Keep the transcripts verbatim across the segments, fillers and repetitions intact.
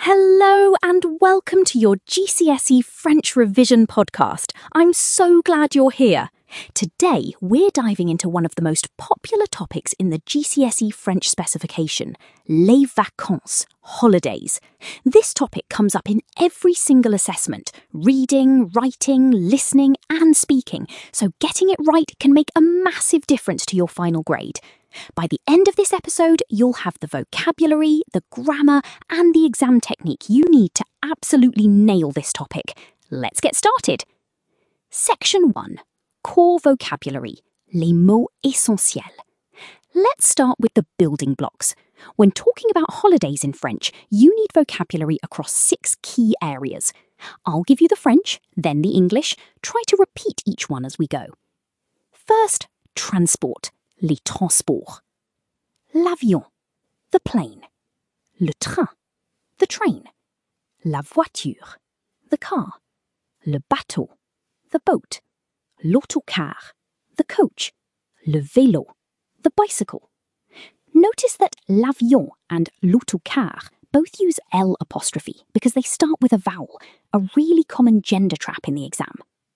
Hello and welcome to your G C S E French Revision podcast. I'm so glad you're here. Today, we're diving into one of the most popular topics in the G C S E French specification, les vacances, holidays. This topic comes up in every single assessment, reading, writing, listening and speaking, so getting it right can make a massive difference to your final grade. By the end of this episode, you'll have the vocabulary, the grammar, and the exam technique you need to absolutely nail this topic. Let's get started. Section one. Core vocabulary. Les mots essentiels. Let's start with the building blocks. When talking about holidays in French, you need vocabulary across six key areas. I'll give you the French, then the English. Try to repeat each one as we go. First, transport. Les transports. L'avion, the plane. Le train, the train. La voiture, the car. Le bateau, the boat. L'autocar, the coach. Le vélo, the bicycle. Notice that l'avion and l'autocar both use L apostrophe because they start with a vowel, a really common gender trap in the exam.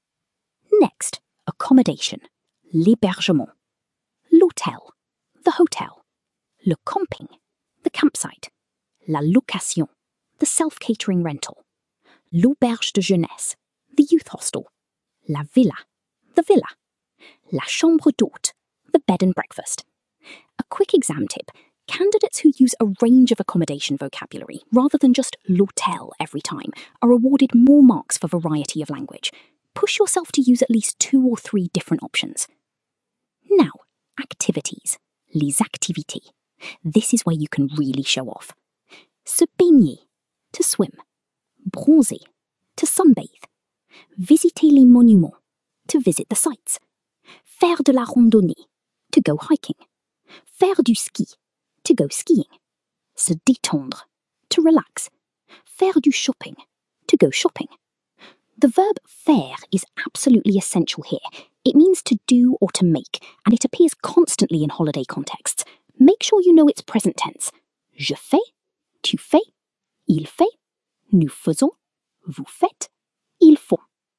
Next, accommodation. L'hébergement. L'hôtel, the hotel. Le camping, the campsite. La location, the self-catering rental. L'auberge de jeunesse, the youth hostel. La villa, the villa. La chambre d'hôte, the bed and breakfast. A quick exam tip, candidates who use a range of accommodation vocabulary rather than just l'hôtel every time are awarded more marks for variety of language. Push yourself to use at least two or three different options. Now, activities, les activités. This is where you can really show off. Se baigner, to swim. Bronzer, to sunbathe. Visiter les monuments, to visit the sites. Faire de la randonnée, to go hiking. Faire du ski, to go skiing. Se détendre, to relax. Faire du shopping, to go shopping. The verb faire is absolutely essential here. It means to do or to make, and it appears constantly in holiday contexts. Make sure you know its present tense. Je fais, tu fais, il fait, nous faisons, vous faites, ils font.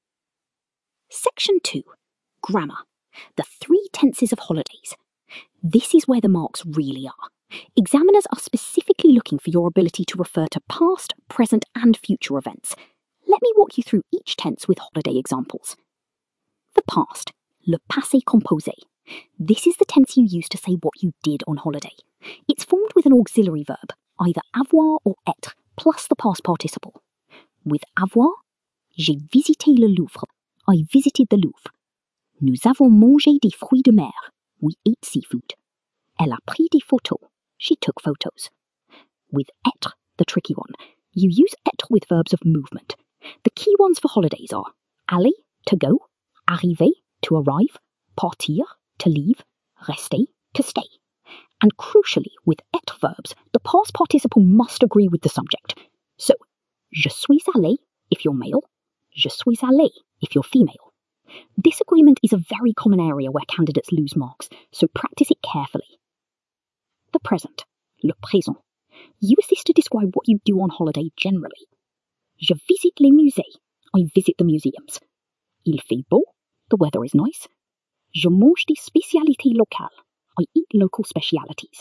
Section two. Grammar. The three tenses of holidays. This is where the marks really are. Examiners are specifically looking for your ability to refer to past, present, and future events. Let me walk you through each tense with holiday examples. The past, le passé composé. This is the tense you use to say what you did on holiday. It's formed with an auxiliary verb, either avoir or être, plus the past participle. With avoir, j'ai visité le Louvre. I visited the Louvre. Nous avons mangé des fruits de mer. We ate seafood. Elle a pris des photos. She took photos. With être, the tricky one, you use être with verbs of movement. The key ones for holidays are aller, to go, arriver, to arrive, partir, to leave, rester, to stay. And crucially, with être verbs, the past participle must agree with the subject. So, je suis allé if you're male, je suis allée if you're female. This agreement is a very common area where candidates lose marks, so practice it carefully. The present, le présent. Use this to describe what you do on holiday generally. Je visite les musées. I visit the museums. Il fait beau. The weather is nice. Je mange des spécialités locales. I eat local specialities.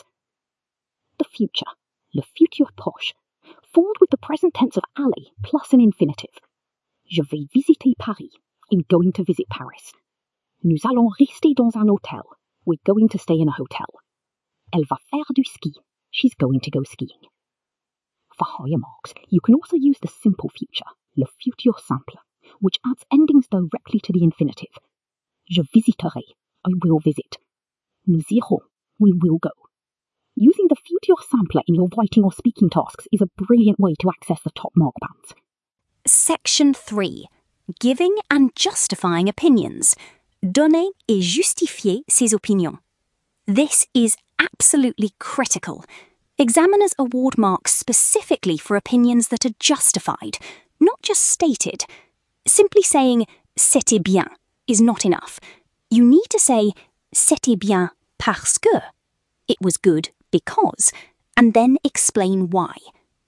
The future, le futur proche, formed with the present tense of aller plus an infinitive. Je vais visiter Paris. I'm going to visit Paris. Nous allons rester dans un hôtel. We're going to stay in a hotel. Elle va faire du ski. She's going to go skiing. For higher marks, you can also use the simple future, le futur simple, which adds endings directly to the infinitive. Je visiterai. I will visit. Nous irons. We will go. Using the futur simple in your writing or speaking tasks is a brilliant way to access the top mark bands. Section three. Giving and justifying opinions. Donner et justifier ses opinions. This is absolutely critical. Examiners award marks specifically for opinions that are justified, not just stated. Simply saying c'était bien is not enough. You need to say c'était bien parce que, it was good because, and then explain why.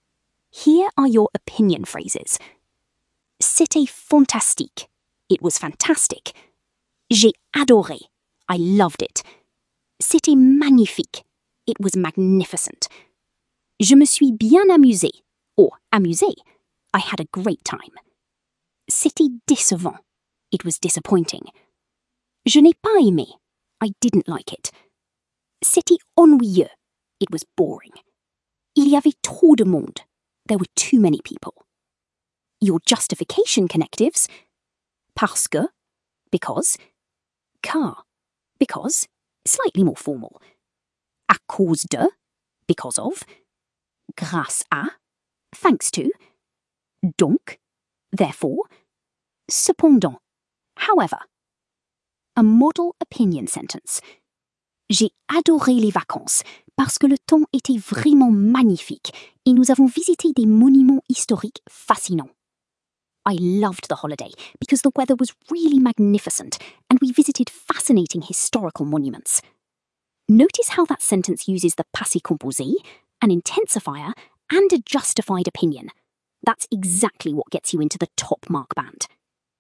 Here are your opinion phrases. C'était fantastique. It was fantastic. J'ai adoré. I loved it. C'était magnifique. It was magnificent. Je me suis bien amusé. Or amusé. I had a great time. C'était décevant. It was disappointing. Je n'ai pas aimé. I didn't like it. C'était ennuyeux. It was boring. Il y avait trop de monde. There were too many people. Your justification connectives. Parce que, because. Car, because, slightly more formal. À cause de, because of. Grâce à, thanks to. Donc, therefore. Cependant, however. A model opinion sentence. J'ai adoré les vacances parce que le temps était vraiment magnifique et nous avons visité des monuments historiques fascinants. I loved the holiday because the weather was really magnificent and we visited fascinating historical monuments. Notice how that sentence uses the passé composé, an intensifier, and a justified opinion. That's exactly what gets you into the top mark band.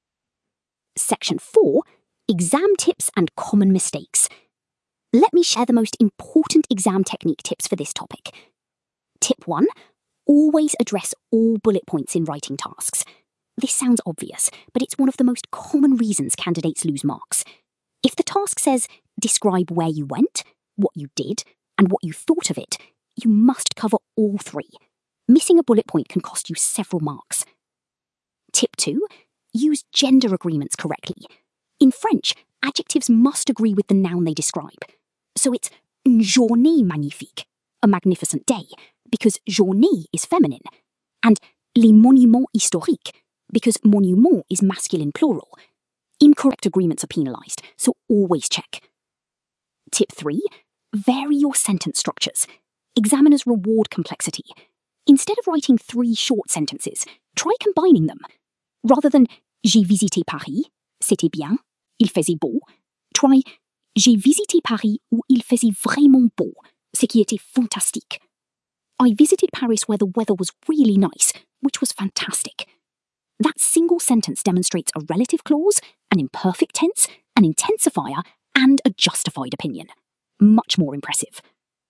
Section four, exam tips and common mistakes. Let me share the most important exam technique tips for this topic. Tip one, always address all bullet points in writing tasks. This sounds obvious, but it's one of the most common reasons candidates lose marks. If the task says, describe where you went, what you did, and what you thought of it, you must cover all three. Missing a bullet point can cost you several marks. Tip two, use gender agreements correctly. In French, adjectives must agree with the noun they describe. So it's une journée magnifique, a magnificent day, because journée is feminine, and les monuments historiques, because monument is masculine plural. Incorrect agreements are penalised, so always check. Tip three, vary your sentence structures. Examiners reward complexity. Instead of writing three short sentences, try combining them. Rather than j'ai visité Paris, c'était bien, il faisait beau, try j'ai visité Paris où il faisait vraiment beau, ce qui était fantastique. I visited Paris where the weather was really nice, which was fantastic. That single sentence demonstrates a relative clause, an imperfect tense, an intensifier, and a justified opinion. Much more impressive.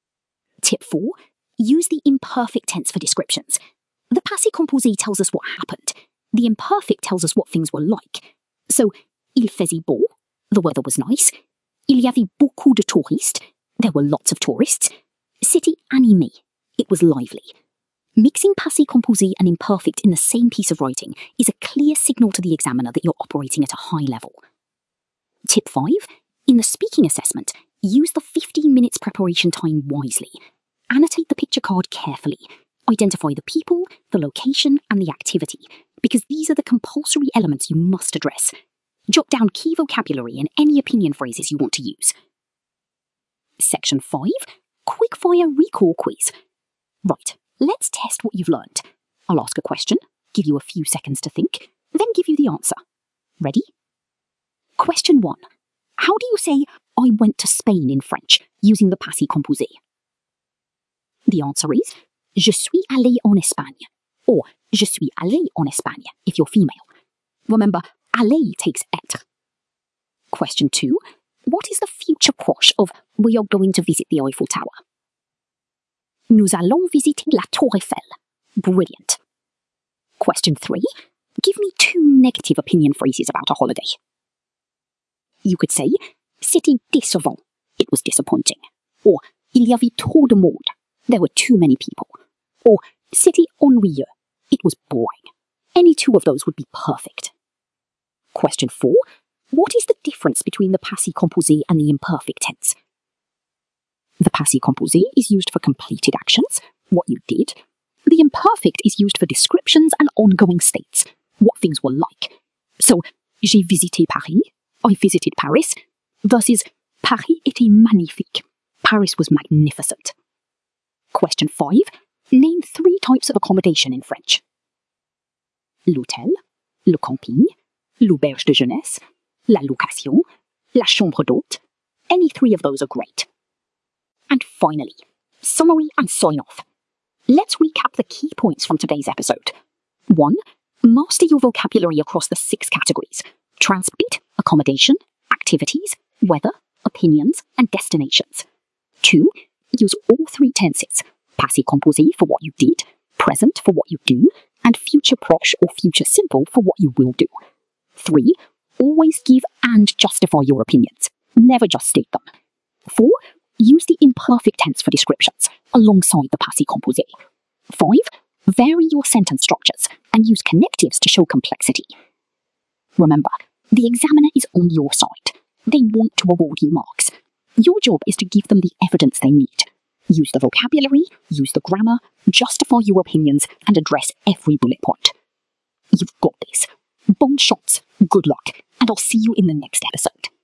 Tip four, use the imperfect tense for descriptions. The passé composé tells us what happened. The imperfect tells us what things were like. So, il faisait beau, the weather was nice. Il y avait beaucoup de touristes, there were lots of tourists. C'était animé, it was lively. Mixing passé composé and imperfect in the same piece of writing is a clear signal to the examiner that you're operating at a high level. Tip five, in the speaking assessment, use the fifteen minutes preparation time wisely. Annotate the picture card carefully. Identify the people, the location, and the activity, because these are the compulsory elements you must address. Jot down key vocabulary and any opinion phrases you want to use. Section five, quickfire recall quiz. Right, let's test what you've learned. I'll ask a question, give you a few seconds to think, then give you the answer. Ready? Question one. How do you say, I went to Spain in French, using the passé composé? The answer is, je suis allé en Espagne, or je suis allé en Espagne, if you're female. Remember, aller takes être. Question two. What is the future quash of we are going to visit the Eiffel Tower? Nous allons visiter la Tour Eiffel. Brilliant. Question three. Give me two negative opinion phrases about a holiday. You could say, c'était décevant. It was disappointing. Or, il y avait trop de monde. There were too many people. Or, c'était ennuyeux. It was boring. Any two of those would be perfect. Question four. What is the difference between the passé composé and the imperfect tense? The passé composé is used for completed actions, what you did. The imperfect is used for descriptions and ongoing states, what things were like. So, j'ai visité Paris, I visited Paris, versus Paris était magnifique. Paris was magnificent. Question five. Name three types of accommodation in French. L'hôtel, le camping, l'auberge de jeunesse, la location, la chambre d'hôte. Any three of those are great. And finally, summary and sign-off. Let's recap the key points from today's episode. one. Master your vocabulary across the six categories: transport, accommodation, activities, weather, opinions, and destinations. two. Use all three tenses: passé composé for what you did, present for what you do, and future proche or future simple for what you will do. three. Always give and justify your opinions. Never just state them. four. Use the imperfect tense for descriptions, alongside the passé composé. five. Vary your sentence structures and use connectives to show complexity. Remember, the examiner is on your side. They want to award you marks. Your job is to give them the evidence they need. Use the vocabulary, use the grammar, justify your opinions, and address every bullet point. You've got this. Bon shots, good luck, and I'll see you in the next episode.